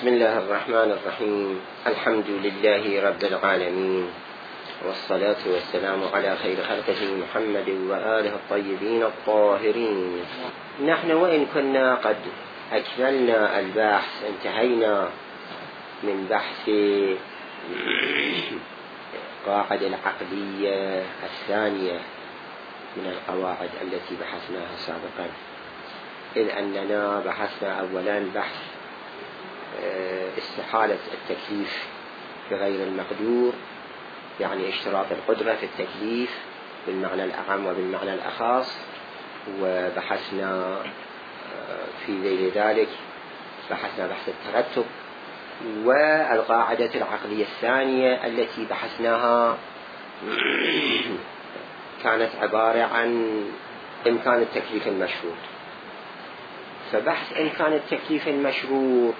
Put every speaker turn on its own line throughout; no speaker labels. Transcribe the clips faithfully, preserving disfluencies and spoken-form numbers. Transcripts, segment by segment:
بسم الله الرحمن الرحيم. الحمد لله رب العالمين، والصلاة والسلام على خير خلقه محمد وآله الطيبين الطاهرين. نحن وإن كنا قد أكملنا البحث، انتهينا من بحث القاعدة العقلية الثانية من القواعد التي بحثناها سابقا، إذ أننا بحثنا أولا بحث استحالة التكليف بغير المقدور، يعني اشتراط القدرة في التكليف بالمعنى الأعم وبالمعنى الأخص، وبحثنا في ذيل ذلك بحثنا بحث الترتب. والقاعدة العقلية الثانية التي بحثناها كانت عبارة عن إمكان التكليف المشروط. فبحث إمكان التكليف المشروط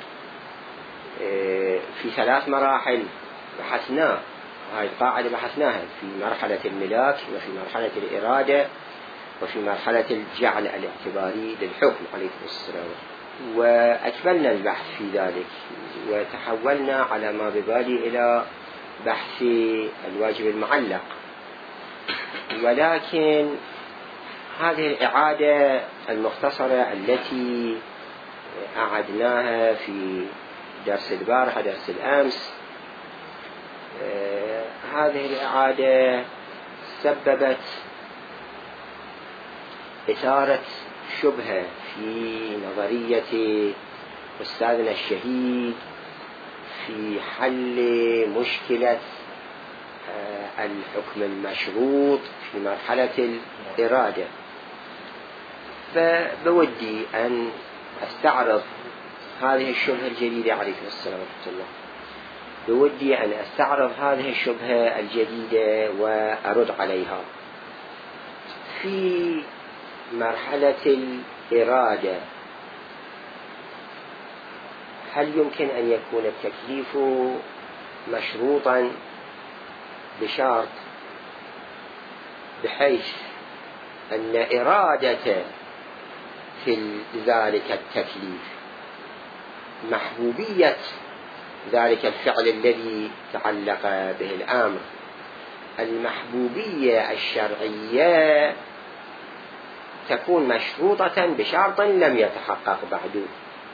في ثلاث مراحل بحثناه، هاي القاعدة بحثناها في مرحلة الملاك، وفي مرحلة الإرادة، وفي مرحلة الجعل الاعتباري للحكم عليكم السلام. وأكملنا البحث في ذلك، وتحولنا على ما ببالي إلى بحث الواجب المعلق. ولكن هذه الإعادة المختصرة التي أعدناها في درس البارحة درس الأمس، آه هذه الإعادة سببت إثارة شبهة في نظرية أستاذنا الشهيد في حل مشكلة آه الحكم المشروط في مرحلة الإرادة. فبودي أن أستعرض هذه الشبهة الجديدة عليكم السلام ورحمة الله. بودي أن أستعرض هذه الشبهة الجديدة وأرد عليها. في مرحلة الإرادة هل يمكن أن يكون التكليف مشروطا بشرط بحيث أن إرادة في ذلك التكليف محبوبية ذلك الفعل الذي تعلق به الأمر، المحبوبية الشرعية تكون مشروطة بشرط لم يتحقق بعد؟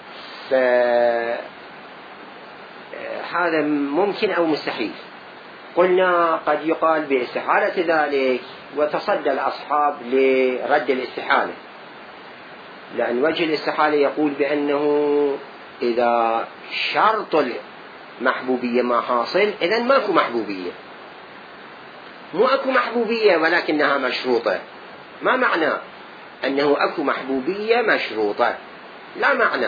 فهذا ممكن أو مستحيل؟ قلنا قد يقال باستحالة ذلك، وتصدى الأصحاب لرد الاستحالة، لأن وجه الاستحالة يقول بأنه إذا شرط المحبوبية ما حاصل إذن ماكو محبوبية، مو أكو محبوبية ولكنها مشروطة. ما معنى أنه أكو محبوبية مشروطة؟ لا معنى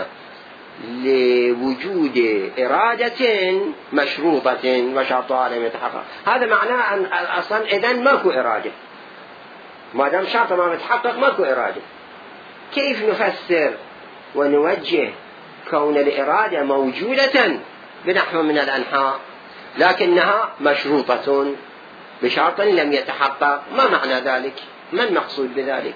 لوجود إرادة مشروطة وشرطها لم يتحقق. هذا معناه أن أصلا إذن ماكو إرادة، ما دام شرط ما متحقق ماكو إرادة. كيف نفسر ونوجه كون الإرادة موجودة بنحو من الأنحاء لكنها مشروطة بشرط لم يتحقق؟ ما معنى ذلك؟ ما المقصود بذلك؟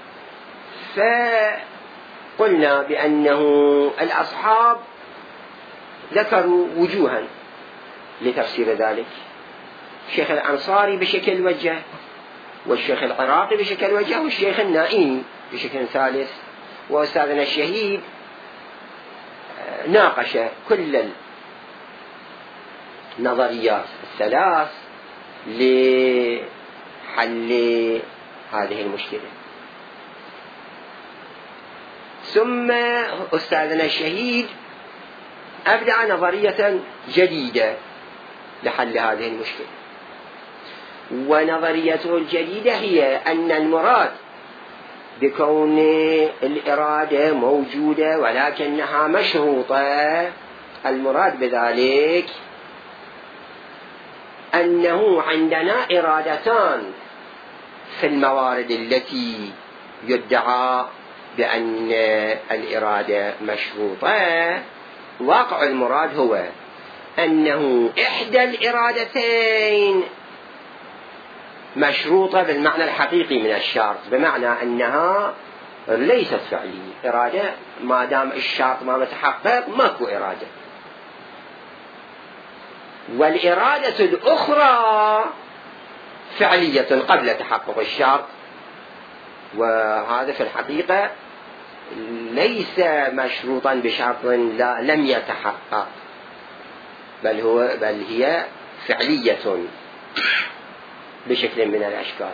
فقلنا بأنه الأصحاب ذكروا وجوها لتفسير ذلك، الشيخ الأنصاري بشكل وجه، والشيخ العراقي بشكل وجه، والشيخ النائمي بشكل ثالث، وأستاذنا الشهيد ناقش كل النظريات الثلاث لحل هذه المشكلة. ثم أستاذنا الشهيد أبدع نظرية جديدة لحل هذه المشكلة، ونظريته الجديدة هي أن المراد بكون الإرادة موجودة ولكنها مشروطة، المراد بذلك أنه عندنا إرادتان في الموارد التي يدعى بأن الإرادة مشروطة. واقع المراد هو أنه إحدى الإرادتين مشروطة بالمعنى الحقيقي من الشرط، بمعنى أنها ليست فعلية. إرادة ما دام الشرط ما متحقق ماكو إرادة، والإرادة الأخرى فعلية قبل تحقق الشرط، وهذا في الحقيقة ليس مشروطا بشرط لا لم يتحقق، بل هو بل هي فعلية بشكل من الأشكال.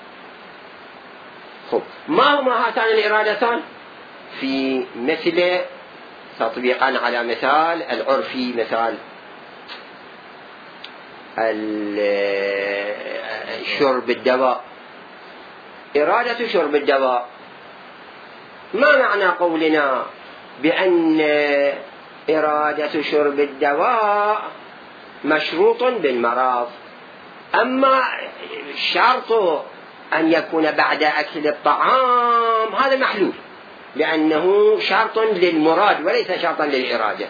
خب، ما هما هاتان الإرادتان؟ في مثل تطبيقا على مثال العرفي، مثال شرب الدواء. إرادة شرب الدواء، ما معنى قولنا بأن إرادة شرب الدواء مشروط بالمرض؟ أما الشرط أن يكون بعد أكل الطعام هذا محلول، لأنه شرط للمراد وليس شرطا للإرادة،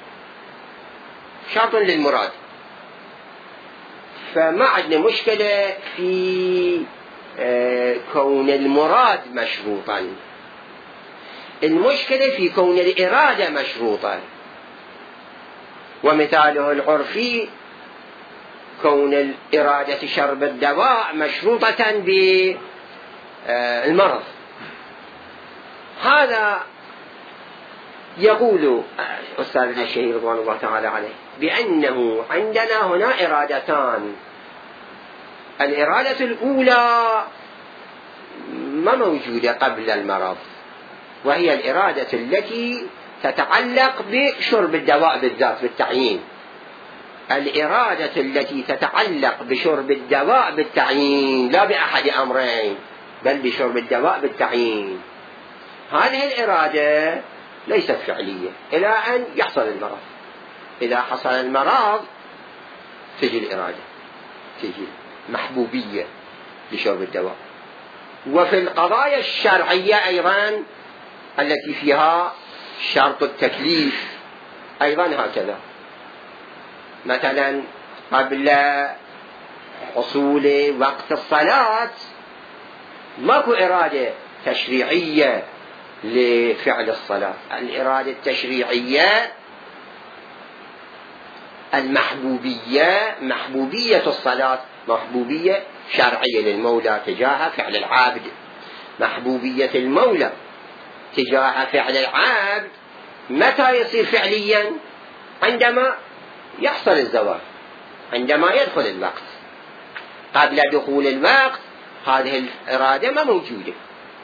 شرط للمراد. فما عندنا مشكلة في كون المراد مشروطا، المشكلة في كون الإرادة مشروطة. ومثاله العرفي كون الإرادة شرب الدواء مشروطة بالمرض. هذا يقول أستاذنا الشهير رضوان الله تعالى عليه بأنه عندنا هنا إرادتان. الإرادة الأولى ما موجودة قبل المرض، وهي الإرادة التي تتعلق بشرب الدواء بالذات بالتعيين. الإرادة التي تتعلق بشرب الدواء بالتعيين، لا بأحد أمرين، بل بشرب الدواء بالتعيين. هذه الإرادة ليست فعلية إلى أن يحصل المرض. إذا حصل المرض تجي الإرادة، تجي محبوبية لشرب الدواء. وفي القضايا الشرعية أيضا التي فيها شرط التكليف أيضا هكذا. مثلا قبل حصول وقت الصلاة ماكو إرادة تشريعية لفعل الصلاة. الإرادة التشريعية المحبوبية، محبوبية الصلاة محبوبية شرعية للمولى تجاه فعل العابد. محبوبية المولى تجاه فعل العابد متى يصير فعليا؟ عندما يحصل الزواج، عندما يدخل الوقت. قبل دخول الوقت هذه الإرادة ما موجودة.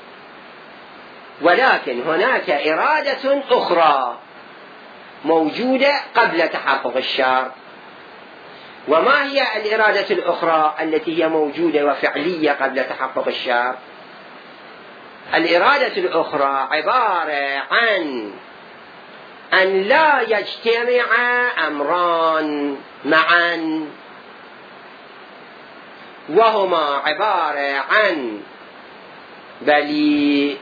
ولكن هناك إرادة أخرى موجودة قبل تحقق الشرط. وما هي الإرادة الأخرى التي هي موجودة وفعلية قبل تحقق الشرط؟ الإرادة الأخرى عبارة عن أن لا يجتمع أمران معا، وهما عبارة عن بل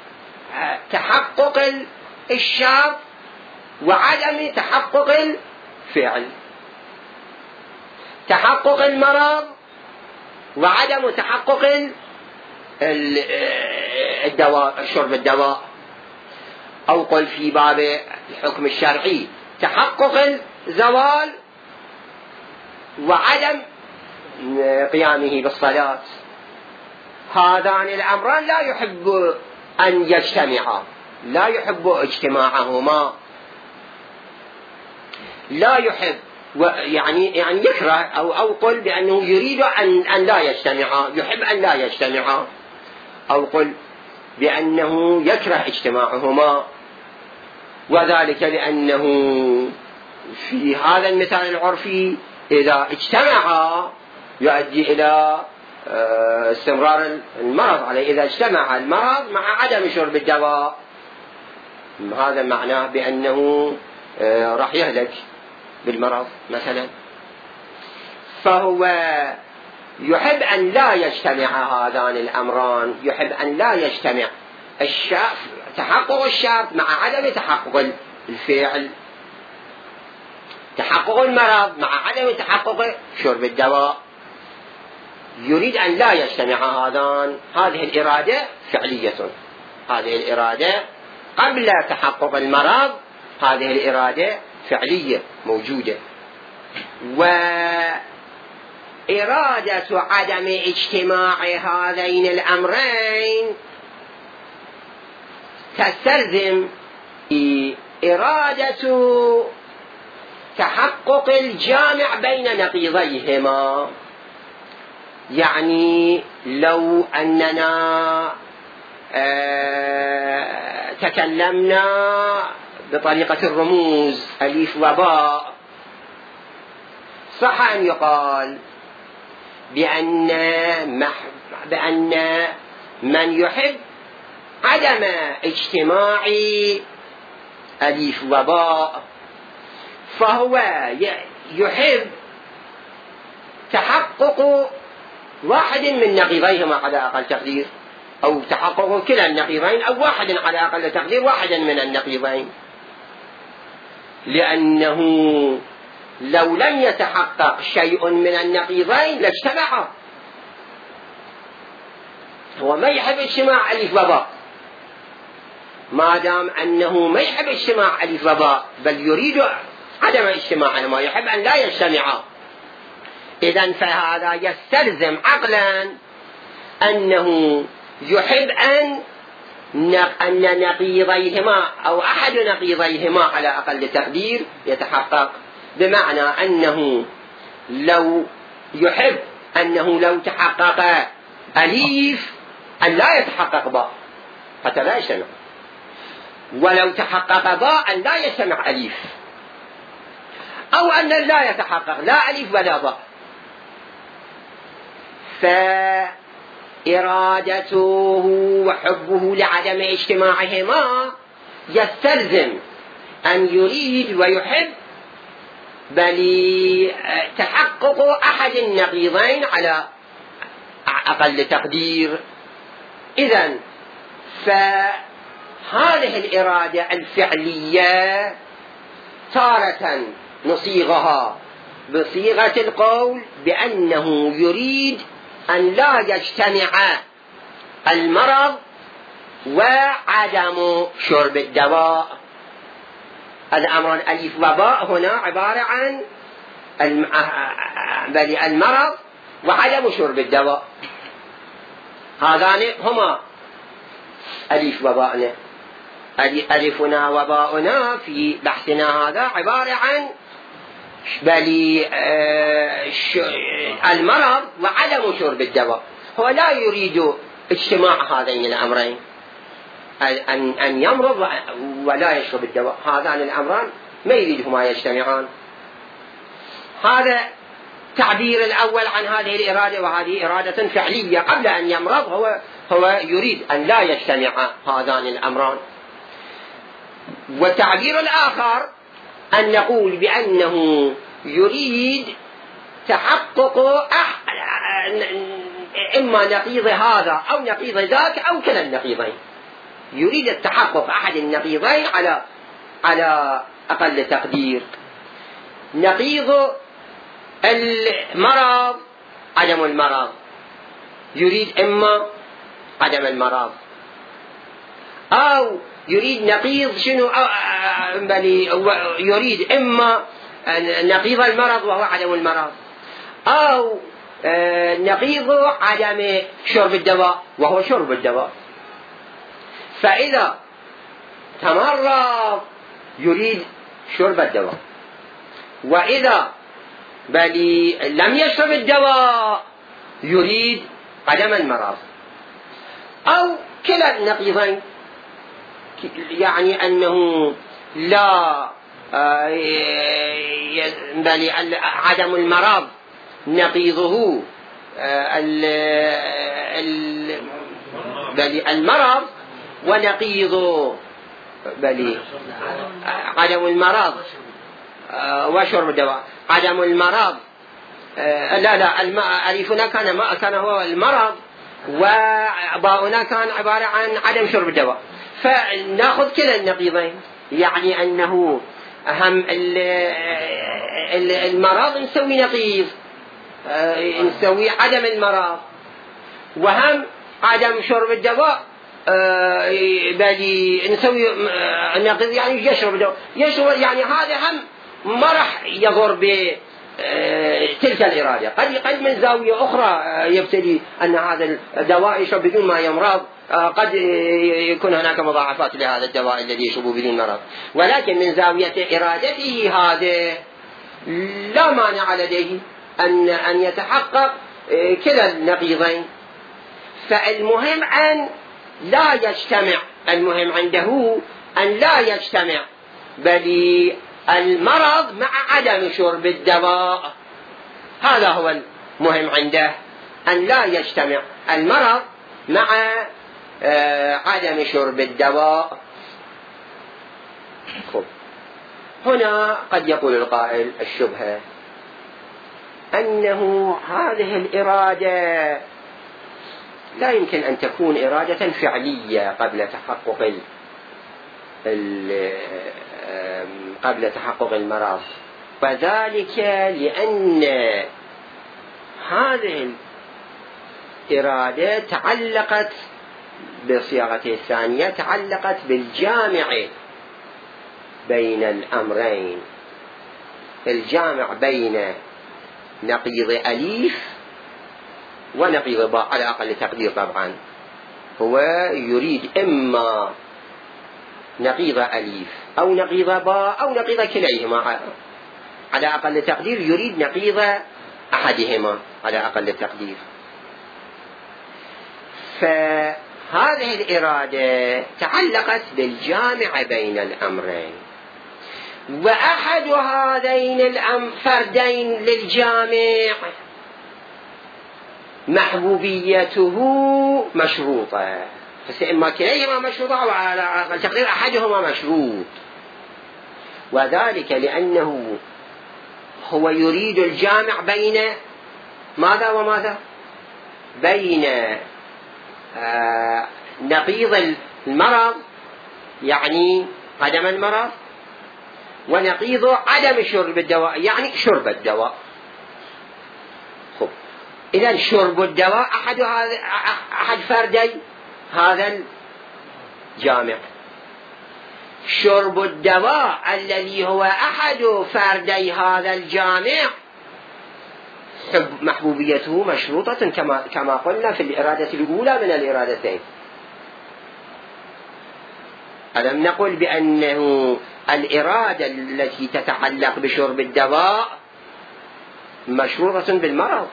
تحقق الشرط وعدم تحقق الفعل، تحقق المرض وعدم تحقق الدواء، شرب الدواء. أو قل في باب الحكم الشرعي تحقق الزوال وعدم قيامه بالصلاة. هذان الأمران لا يحب أن يجتمعا، لا يحب اجتماعهما، لا يحب يعني يعني يكره أو أو قل بأنه يريد أن أن لا يجتمعا، يحب أن لا يجتمعا، أو قل بأنه يكره اجتماعهما. وذلك لأنه في هذا المثال العرفي إذا اجتمعا يؤدي إلى استمرار المرض عليه. إذا اجتمع المرض مع عدم شرب الدواء هذا معناه بأنه راح يهلك بالمرض مثلا. فهو يحب أن لا يجتمع هذان الأمران، يحب أن لا يجتمع تحقق الشرط مع عدم تحقق الفعل، تحقق المرض مع عدم تحقق شرب الدواء. يريد أن لا يجتمع هذان. هذه الإرادة فعلية، هذه الإرادة قبل تحقق المرض، هذه الإرادة فعلية موجودة. وإرادة عدم اجتماع هذين الأمرين تستلزم إرادة تحقق الجامع بين نقيضيهما. يعني لو أننا آه تكلمنا بطريقة الرموز ألف وباء، صح أن يقال بأن بأن من يحب عدم اجتماع ألف وباء فهو يحب تحقق واحد من نقيضيهما على أقل تقدير، أو تحقق كلا النقيضين، أو واحد على أقل تقدير واحد من النقيضين، لأنه لو لم يتحقق شيء من النقيضين لاجتمعا. هو ما يحب اجتماع ألف وباء، ما دام أنه ما يحب اجتماع ألف وباء بل يريد عدم اجتماعهما، يحب أن لا يجتمعا، إذن فهذا يستلزم عقلا أنه يحب أن أن نقيضيهما أو أحد نقيضيهما على أقل تقدير يتحقق، بمعنى أنه لو يحب أنه لو تحقق أليف أن لا يتحقق باء حتى لا يجتمع، ولو تحقق باء أن لا يجتمع أليف، أو أن لا يتحقق لا أليف ولا باء. فإرادته وحبه لعدم اجتماعهما يستلزم أن يريد ويحب بل تحقق أحد النقيضين على أقل تقدير. إذن فهذه الإرادة الفعلية تارة نصيغها بصيغة القول بأنه يريد أن لا يجتمع المرض وعدم شرب الدواء. الأمران ألف وباء هنا عبارة عن المرض وعدم شرب الدواء، هذان هما ألف وباءنا. ألفنا وباؤنا في بحثنا هذا عبارة عن بل المرض وعدم شرب الدواء. هو لا يريد اجتماع هذين الأمرين، أن أن يمرض ولا يشرب الدواء، هذان الأمران ما يريدهما يجتمعان. هذا تعبير الأول عن هذه الإرادة، وهذه إرادة فعلية قبل أن يمرض هو هو يريد أن لا يجتمع هذان الأمران. والتعبير الآخر أن نقول بأنه يريد تحقق إما نقيض هذا أو نقيض ذاك أو كلا النقيضين، يريد التحقق أحد النقيضين على على أقل تقدير. نقيض المرض عدم المرض، يريد إما عدم المرض، أو يريد نقيض شنو بل يريد إما نقيض المرض وهو عدم المرض، أو نقيض عدم شرب الدواء وهو شرب الدواء. فإذا تمرض يريد شرب الدواء، وإذا بل لم يشرب الدواء يريد عدم المرض، أو كلا النقيضين، يعني أنه لا بل عدم المرض نقيضه بل المرض، ونقيض بل عدم المرض وشرب الدواء. عدم المرض لا لا ألفنا كان ما كان هو المرض، وباؤنا كان عبارة عن عدم شرب الدواء، فنأخذ كلا النقيضين، يعني أنه أهم المرض نسوي نقيض، نسوي عدم المرض، وهم عدم شرب الدواء بل نسوي نقيض يعني يشرب الدواء. يشرب يعني هذا هم ما راح يضر تلك الإرادة. قد قد من زاوية أخرى يبتلي أن هذا الدواء يشرب بدون ما يمرض، قد يكون هناك مضاعفات لهذا الدواء الذي يشربه بدون مرض، ولكن من زاوية إرادته هذا لا مانع لديه أن أن يتحقق كلا النقيضين. فالمهم أن لا يجتمع، المهم عنده أن لا يجتمع بل المرض مع عدم شرب الدواء، هذا هو المهم عنده، أن لا يجتمع المرض مع عدم شرب الدواء. خب. هنا قد يقول القائل الشبهة أنه هذه الإرادة لا يمكن أن تكون إرادة فعلية قبل تحقق ال قبل تحقق المرض، وذلك لأن هذه الإرادة تعلقت بصياغته الثانية، تعلقت بالجامع بين الأمرين، الجامع بين نقيض أليف ونقيض باء على أقل تقدير. طبعا هو يريد إما نقيض أليف أو نقيض باء أو نقيض كليهما، على أقل تقدير يريد نقيض أحدهما على أقل تقدير. فهذه الإرادة تعلقت بالجامع بين الأمرين، وأحد هذين الفردين للجامع محبوبيته مشروطة، فإما كليهما مشروطة أو على أقل تقدير أحدهما مشروط، وذلك لأنه هو يريد الجامع بين ماذا وماذا؟ بين آه نقيض المرض يعني عدم المرض، ونقيض عدم شرب الدواء يعني شرب الدواء. خب. إذن شرب الدواء أحد هذا أحد فردي هذا الجامع، شرب الدواء الذي هو أحد فردي هذا الجامع محبوبيته مشروطة كما كما قلنا في الإرادة الأولى من الإرادتين. ألم نقل بأنه الإرادة التي تتعلق بشرب الدواء مشروطة بالمرض،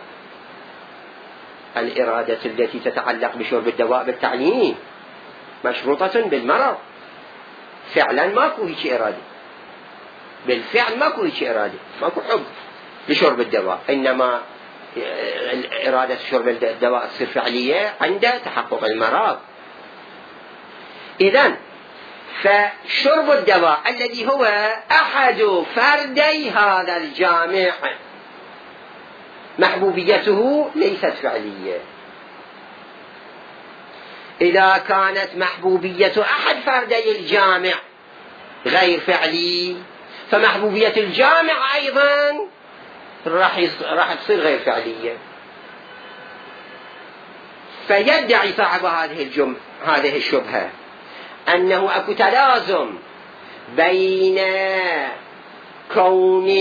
الإرادة التي تتعلق بشرب الدواء بالتعليم مشروطة بالمرض. فعلا ماكو هيك إرادة، بالفعل ماكو هيك إرادة، ماكو حب لشرب الدواء، إنما إرادة شرب الدواء تصير فعلية عند تحقق المرض. إذن فشرب الدواء الذي هو أحد فردي هذا الجامع محبوبيته ليست فعلية. إذا كانت محبوبية أحد فردي الجامع غير فعلي، فمحبوبية الجامع أيضا راح راح تصير غير فعلية. فيدعي صاحب هذه الجملة هذه الشبهة أنه أكو تلازم بين كون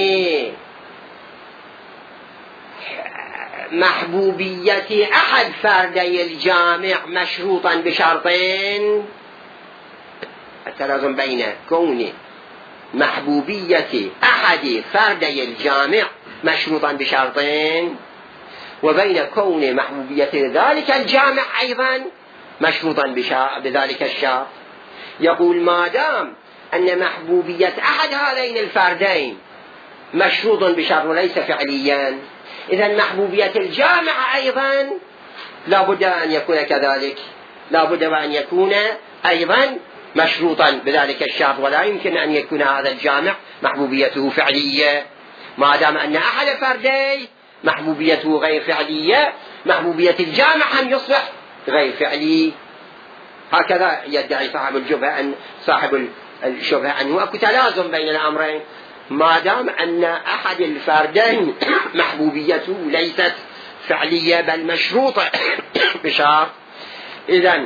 محبوبية أحد فردي الجامع مشروطا بشرطين، التلازم بين كون محبوبية أحد فردي الجامع مشروطا بشرطين وبين كون محبوبية ذلك الجامع أيضا مشروطا بذلك الشرط. يقول ما دام أن محبوبية أحد هذين الفردين مشروط بشرط وليس فعليا، إذن محبوبية الجامع أيضا لا بد أن يكون كذلك، لا بد أن يكون أيضا مشروطا بذلك الشرط، ولا يمكن أن يكون هذا الجامع محبوبيته فعلية. ما دام أن أحد فردي محبوبيته غير فعلية، محبوبية الجامع هم يصبح غير فعلي. هكذا يدعي صاحب الشبهة أن صاحب الشبهة أنه أكو تلازم بين الأمرين، ما دام أن أحد الفردين محبوبيته ليست فعلية بل مشروطة بشرط، إذن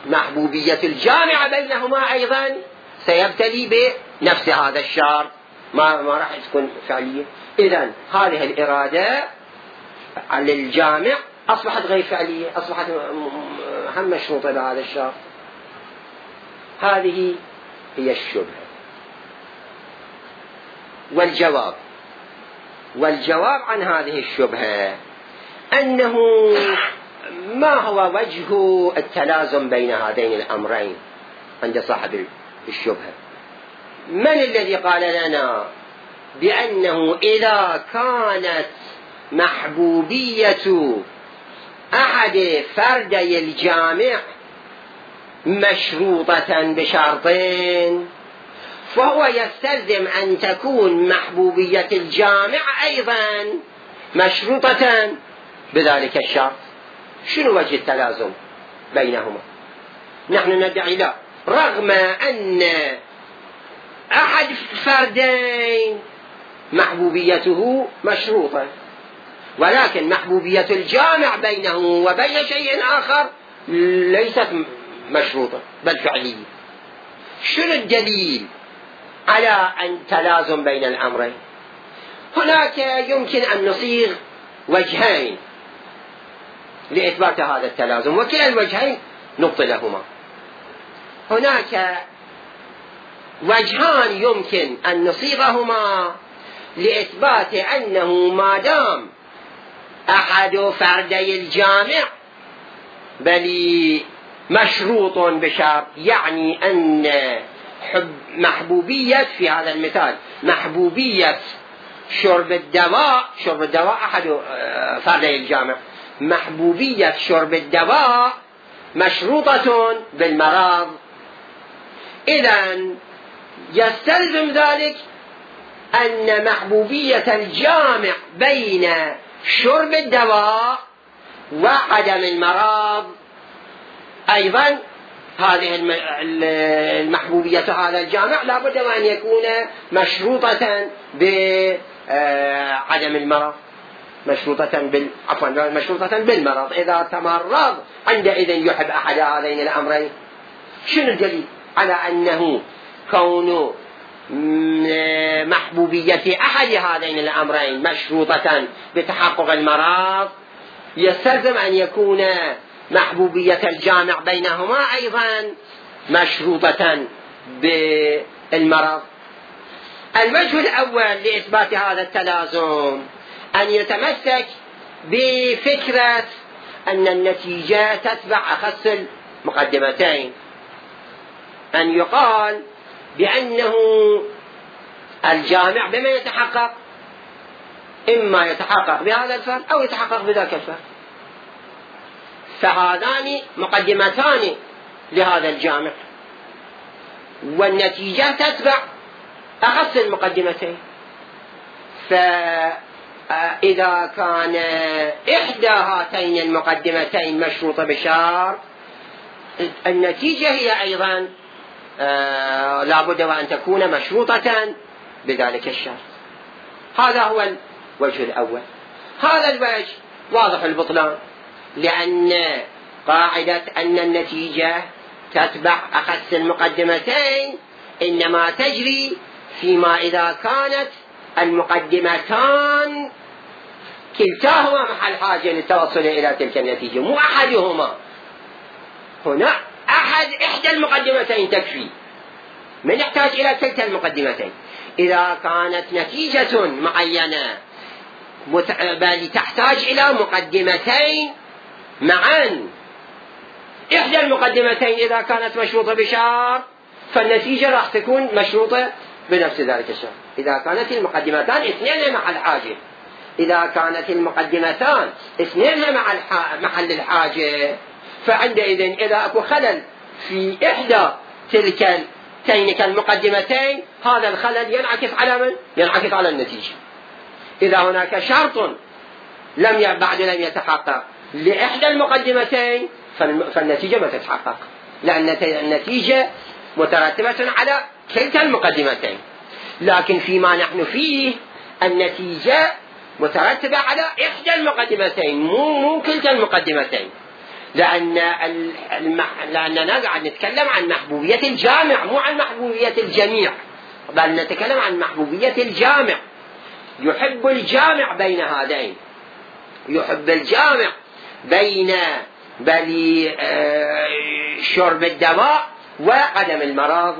محبوبية الجامع بينهما أيضا سيبتلي بنفس هذا الشرط. ما ما راح تكون فعلية. إذن هذه الإرادة للجامع أصبحت غير فعلية، أصبحت هم مشروطة بهذا الشرط. هذه هي الشبهة. والجواب والجواب عن هذه الشبهة أنه ما هو وجه التلازم بين هذين الأمرين عند صاحب الشبهة؟ من الذي قال لنا بأنه إذا كانت محبوبية أحد فردي الجامع مشروطة بشرطين، فهو يستلزم أن تكون محبوبية الجامع أيضا مشروطة بذلك الشرط؟ شنو وجه التلازم بينهما؟ نحن ندعي لا، رغم أن أحد فردين محبوبيته مشروطة، ولكن محبوبية الجامع بينه وبين شيء آخر ليست مشروطة بل فعلية. شنو الدليل على أن تلازم بين الأمرين؟ هناك يمكن أن نصيغ وجهين لإثبات هذا التلازم، وكلا الوجهين نبطلهما. هناك وجهان يمكن أن نصيغهما لإثبات أنه ما دام أحد فردي الجامع بل مشروط بشرط، يعني أن محبوبية في هذا المثال محبوبية شرب الدواء، شرب الدواء أحد فردي الجامع، محبوبية شرب الدواء مشروطة بالمرض. إذن يستلزم ذلك أن محبوبية الجامع بين شرب الدواء وعدم المرض أيضا، هذه المحبوبية هذا الجامع لا بد وأن يكون مشروطة بعدم المرض، مشروطة بال عفوا مشروطة بالمرض. إذا تمرض عندئذ يحب أحد هذين الأمرين. شنو الدليل على أنه كون محبوبية أحد هذين الأمرين مشروطة بتحقق المرض يستلزم أن يكون محبوبية الجامع بينهما أيضا مشروطة بالمرض؟ الوجه الأول لإثبات هذا التلازم أن يتمسك بفكرة أن النتيجة تتبع أخص المقدمتين، أن يقال بأنه الجامع بما يتحقق، إما يتحقق بهذا الفرد أو يتحقق بذاك الفرد، فهذان مقدمتان لهذا الجامع، والنتيجة تتبع أخص المقدمتين. فإذا كان إحدى هاتين المقدمتين مشروطة بشرط، النتيجة هي أيضا آه لا بد وأن تكون مشروطة بذلك الشرط. هذا هو الوجه الأول. هذا الوجه واضح البطلان، لأن قاعدة أن النتيجة تتبع أخص المقدمتين إنما تجري فيما إذا كانت المقدمتان كلتاهما محل حاجة للتوصل إلى تلك النتيجة، مو أحدهما. هنا أحد إحدى المقدمتين تكفي، من يحتاج إلى تلك المقدمتين. إذا كانت نتيجة معينة بل تحتاج إلى مقدمتين معا، إحدى المقدمتين إذا كانت مشروطة بشرط فالنتيجة راح تكون مشروطة بنفس ذلك الشرط. إذا كانت المقدمتان اثنين محل حاجة، إذا كانت المقدمتان اثنين مع محل الحاجة، فعندئذ إذا أكو خلل في إحدى تلك تلك المقدمتين هذا الخلل ينعكس على من؟ ينعكس على النتيجة. إذا هناك شرط لم بعد لم يتحقق لإحدى المقدمتين فالنتيجة ما تتحقق، لأن النتيجة مترتبة على كلتا المقدمتين. لكن فيما نحن فيه النتيجة مترتبة على إحدى المقدمتين، مو مو كلتا المقدمتين، لأن المح... لأننا قاعد نتكلم عن محبوبية الجامع مو عن محبوبية الجميع. بل نتكلم عن محبوبية الجامع. يحب الجامع بين هذين، يحب الجامع بين بل شرب الدواء وعدم المرض،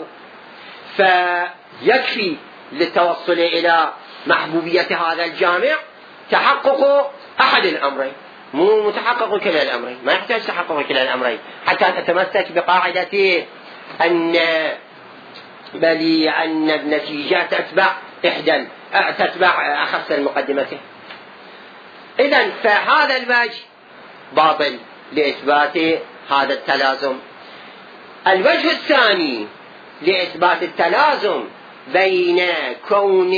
فيكفي للتوصل إلى محبوبية هذا الجامع تحقق أحد الأمرين، مو متحقق كلا الأمرين، ما يحتاج تحقق كلا الأمرين حتى نتمسك بقاعدة أن بل أن النتيجة تتبع إحدى تتبع أخص المقدمته. إذن فهذا الوجه باطل لإثبات هذا التلازم. الوجه الثاني لإثبات التلازم بين كون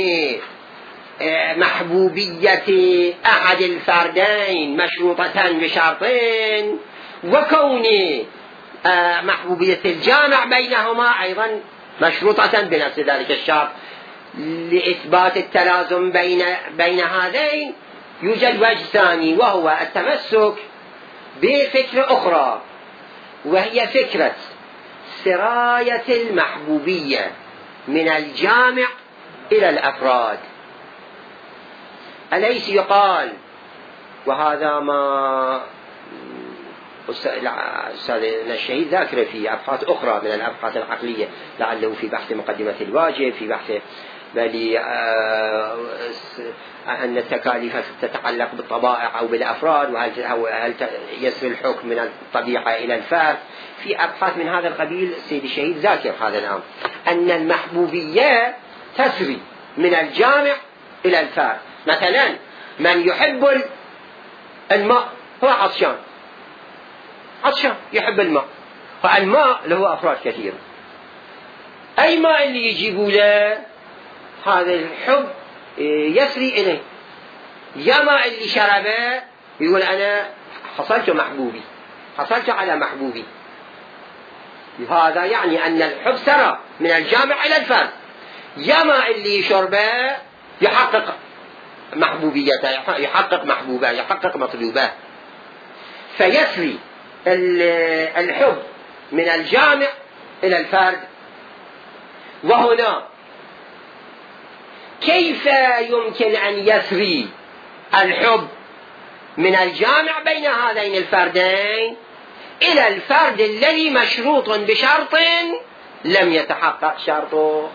محبوبية أحد الفردين مشروطة بشرطين وكون محبوبية الجامع بينهما أيضا مشروطة بنفس ذلك الشرط. لإثبات التلازم بين بين هذين يوجد وجه ثاني، وهو التمسك بفكرة أخرى، وهي فكرة سراية المحبوبية من الجامع إلى الأفراد. أليس يقال، وهذا ما أستاذنا الشهيد ذاكر في أبحاث أخرى من الأبحاث العقلية، لعله في بحث مقدمة الواجب، في بحث بل أن التكاليف تتعلق بالطبائع أو بالأفراد، وهل يسري الحكم من الطبيعة إلى الفرد. في أبحاث من هذا القبيل السيد الشهيد ذاكر هذا الأمر، أن المحبوبية تسري من الجامع إلى الفرد. مثلا من يحب الماء هو عطشان، عطشان يحب الماء، فالماء له أفراد كثيرة، أي ماء اللي يجيبوا له هذا الحب يسري إليه. يا ماء اللي شربه يقول أنا حصلت محبوبي، حصلت على محبوبي، هذا يعني أن الحب سرى من الجامع إلى الفرد. يا ماء اللي شربه يحقق محبوبيته، يحقق محبوبه، يحقق مطلوبه، فيسري الحب من الجامع إلى الفرد. وهنا كيف يمكن أن يسري الحب من الجامع بين هذين الفردين إلى الفرد الذي مشروط بشرط لم يتحقق شرطه؟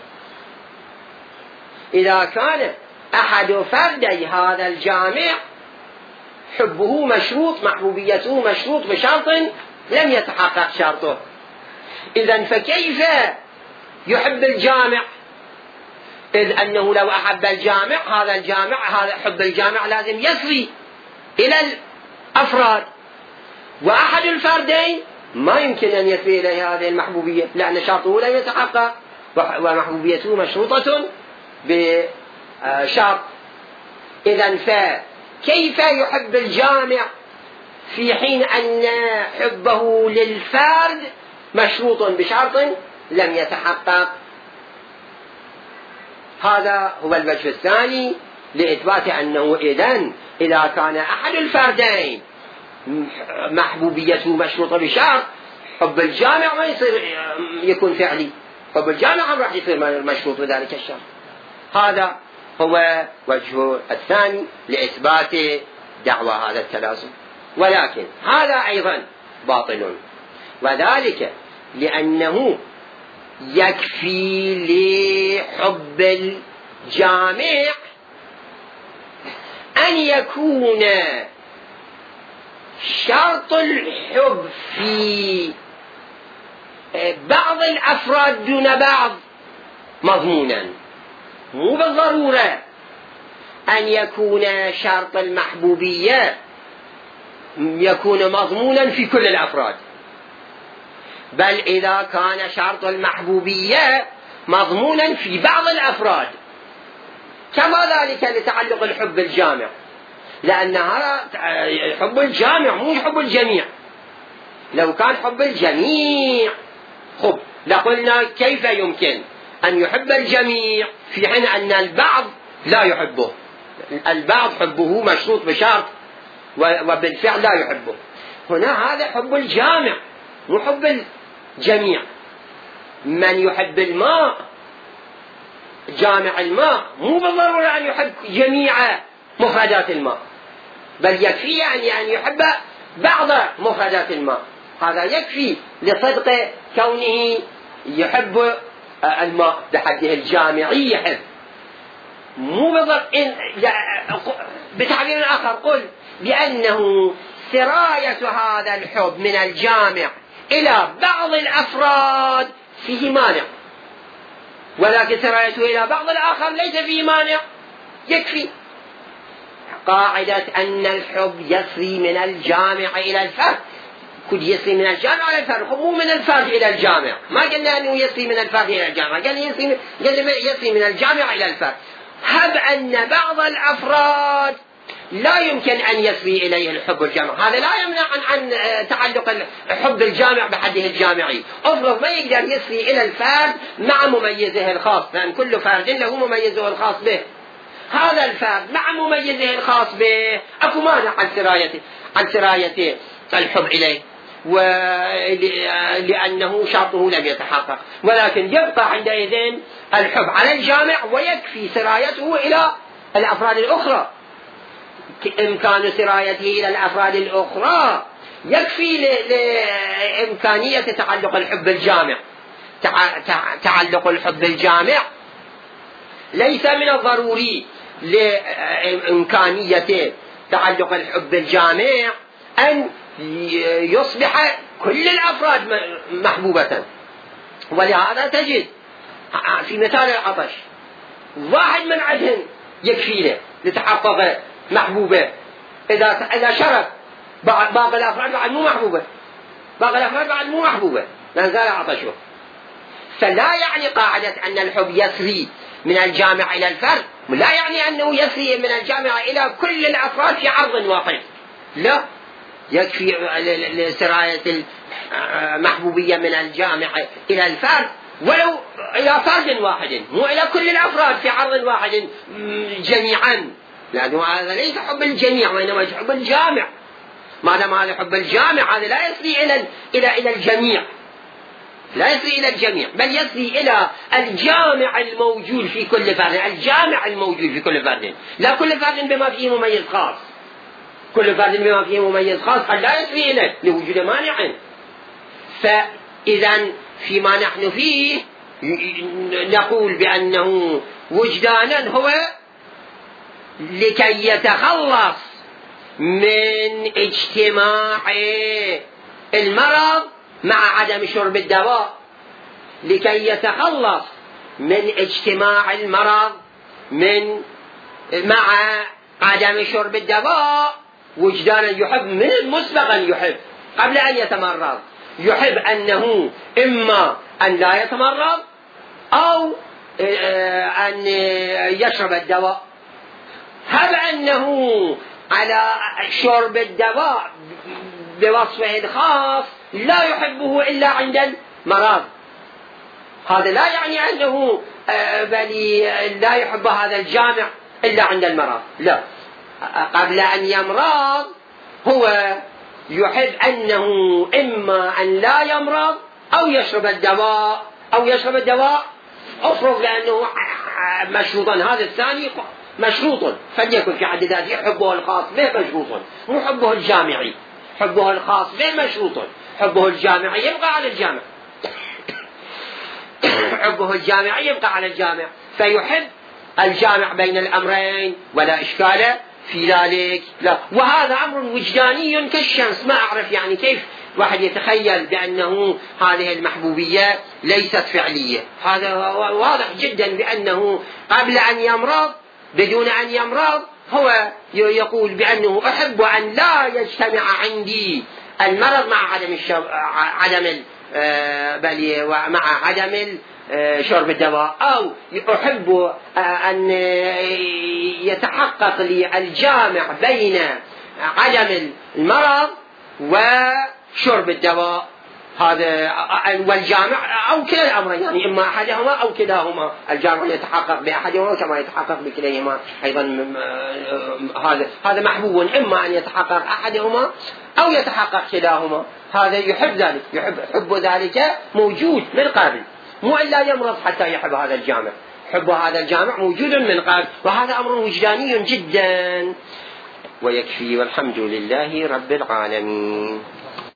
إذا كان أحد فردي هذا الجامع حبه مشروط، محبوبيته مشروط بشرط لم يتحقق شرطه، إذن فكيف يحب الجامع؟ إذ أنه لو أحب الجامع، هذا الجامع هذا حب الجامع لازم يسري إلى الأفراد، وأحد الفردين ما يمكن أن يسري إليه هذه المحبوبية لأن شرطه لم يتحقق، ومحبوبيته مشروطة بشرط. إذن فكيف يحب الجامع في حين أن حبه للفرد مشروط بشرط لم يتحقق؟ هذا هو الوجه الثاني لإثبات أنه إذن إذا كان أحد الفردين محبوبيته مشروطة بشرط، حب الجامع ما يصير يكون فعلي، حب الجامع راح يصير مشروط بذلك الشرط. هذا هو وجه الثاني لإثبات دعوى هذا التلازم. ولكن هذا أيضا باطل، وذلك لأنه يكفي لحب الجامع أن يكون شرط الحب في بعض الأفراد دون بعض مضمونا، مو بالضرورة أن يكون شرط المحبوبية يكون مضمونا في كل الأفراد، بل إذا كان شرط المحبوبية مضمونا في بعض الأفراد، كما ذلك لتعلق الحب الجامع، لأنها حب الجامع مو حب الجميع. لو كان حب الجميع خب لقلنا كيف يمكن أن يحب الجميع في حين أن البعض لا يحبه، البعض حبه مشروط بشرط وبالفعل لا يحبه. هنا هذا حب الجامع مو حب الجميع. من يحب الماء جامع الماء مو بالضرورة أن يحب جميع مفردات الماء، بل يكفي يعني أن يحب بعض مفردات الماء، هذا يكفي لصدق كونه يحب الماء بحده الجامعي يحب. مو بالضبط إن بتعبير آخر قل بأنه سراية هذا الحب من الجامع إلى بعض الأفراد فيه مانع، ولكن سرايته إلى بعض الآخر ليس فيه مانع يكفي. قاعدة أن الحب يسري من الجامع إلى الفرد، كل يسري من الجامع إلى الفرد، مو من الفرد إلى الجامع، ما قلنا أنه يسري من الفرد إلى الجامع، قلنا يسري, يسري من الجامع إلى الفرد. هب أن بعض الأفراد لا يمكن أن يسري إليه الحب الجامع، هذا لا يمنع عن, عن تعلق الحب الجامع بحده الجامعي. أفرض ما يقدر يسري إلى الفرد مع مميزه الخاص، لأن كل فرد له مميزه الخاص به، هذا الفرد مع مميزه الخاص به أكو مانع عن سرايته عن سرايته الحب إليه، ولأنه شرطه لم يتحقق، ولكن يبقى عندئذ الحب على الجامع ويكفي سرايته إلى الأفراد الأخرى. إمكان سرايته إلى الأفراد الأخرى يكفي لإمكانية تعلق الحب الجامع. تعلق الحب الجامع ليس من الضروري لإمكانية تعلق الحب الجامع أن يصبح كل الأفراد محبوبة، ولهذا تجد في مثال العطش واحد من عندهم يكفي له لتحقق محبوبة، إذا إذا شرب باقي الأفراد بعد مو محبوبة، باقي الأفراد بعد مو محبوبة لأن زال عطشه. فلا يعني قاعدة أن الحب يسري من الجامع إلى الفرد لا يعني أنه يسري من الجامع إلى كل الأفراد في عرض واحد، لا، يكفي لسراية المحبوبية من الجامع إلى الفرد ولو إلى فرد واحد، مو إلى كل الأفراد في عرض واحد جميعا، لأنه هذا ليس حب الجميع وإنما حب الجامع. ما دام هذا حب الجامع هذا لا يسري إلى إلى إلى الجميع، لا يسري إلى الجميع، بل يسري إلى الجامع الموجود في كل فرد، الجامع الموجود في كل فرد، لا كل فرد بما فيه مميز خاص، كل فرد بما فيه مميز خاص قد لا يسري إليه لوجود مانع. فإذا فيما نحن فيه نقول بأنه وجدانا هو لكي يتخلص من اجتماع المرض مع عدم شرب الدواء، لكي يتخلص من اجتماع المرض من مع عدم شرب الدواء وجدانا يحب من مسبقا، يحب قبل أن يتمرض، يحب أنه إما أن لا يتمرض أو أن يشرب الدواء. هل أنه على شرب الدواء بوصفه الخاص لا يحبه إلا عند المرض، هذا لا يعني أنه بل لا يحب هذا الجامع إلا عند المرض، لا، قبل أن يمرض هو يحب أنه إما أن لا يمرض أو يشرب الدواء أو يشرب الدواء أفرض لأنه مشروطا، هذا الثاني مشروط فليكن في حد ذاته حبه الخاص به مشروط، مو حبه الجامعي، حبه الخاص به مشروط، حبه الجامعي يبقى على الجامع حبه الجامعي يبقى على الجامع، فيحب الجامع بين الأمرين ولا إشكال في ذلك، لا. وهذا أمر وجداني كالشمس، ما أعرف يعني كيف واحد يتخيل بأنه هذه المحبوبية ليست فعلية، هذا واضح جدا بأنه قبل أن يمرض بدون أن يمرض هو يقول بأنه أحب أن لا يجتمع عندي المرض مع عدم الشرب عدم بل ومع عدم شرب الدواء، أو أحب أن يتحقق لي الجامع بين عدم المرض وشرب الدواء، هذا والجامع أو كلا الأمرين، يعني إما أحدهما أو كلاهما، الجامع يتحقق بأحدهما كما يتحقق بكليهما أيضا، هذا هذا محبوب، إما أن يتحقق أحدهما أو يتحقق كلاهما، هذا يحب ذلك، يحب حب ذلك موجود من قبل، مو إلا يمرض حتى يحب هذا الجامع، حب هذا الجامع موجود من قبل، وهذا أمر وجداني جدا ويكفي، والحمد لله رب العالمين.